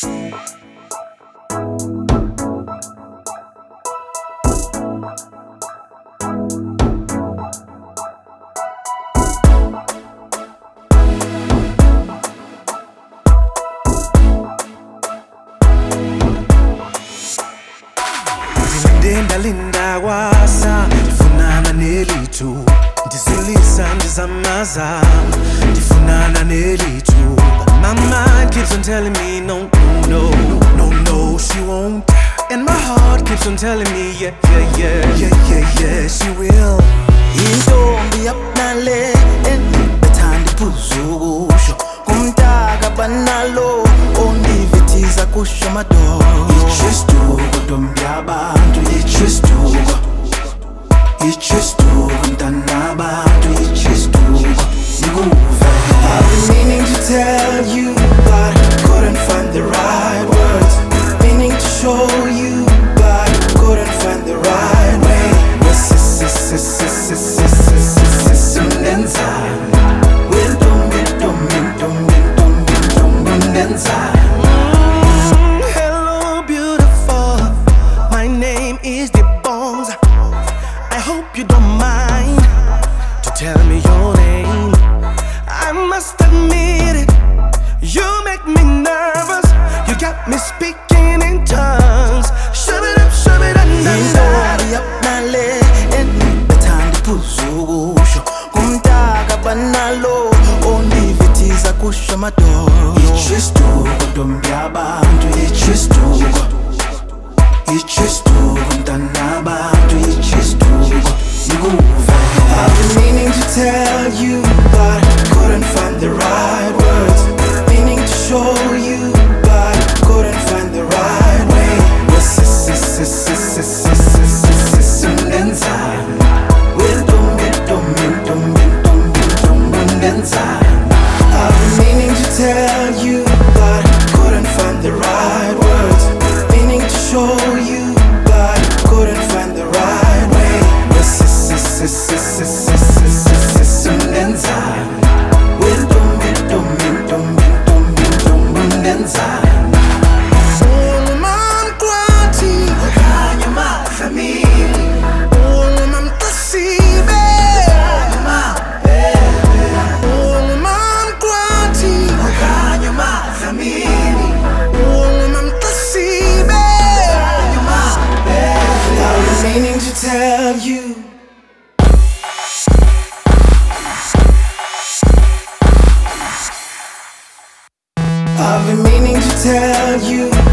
Linda wasa ndifunana nelitu ndizilisa ndizamaza ndifunana nelitu but my mind keeps on telling me no, no, no, no, she won't. And my heart keeps on telling me yeah, yeah, yeah, yeah, yeah, yeah, she will. Intombi yapnale bethanda iphuzukusho kumntaka banalo ondivithiza kusho amadolo. Ichistuko ntombi yabantu, ichistuko, ichistuko mntanabantu, ichistuko ikuve. I've been meaning to tell you but couldn't find the right words. Meaning to show you but couldn't find the right way. Hello beautiful, my name is the Bones. I hope you don't mind to tell me your name. I must admit it, you make me nervous. You got me speaking in tongues. Shove it up, shove it up, Intombi yapnale bethanda iphuzukusho kumntaka banalo ondivithiza kusho amadolo. Ichistuko ntombi yabantu, ichistuko, ichistuko mntanabantu, ichistuko ikuve. I've been meaning to tell you but couldn't find the right words. Meaning to show you but couldn't find the right way. I've been meaning to tell you but couldn't find the right words. Meaning to show you but couldn't find the right way. Meaning to tell you. I've been meaning to tell you.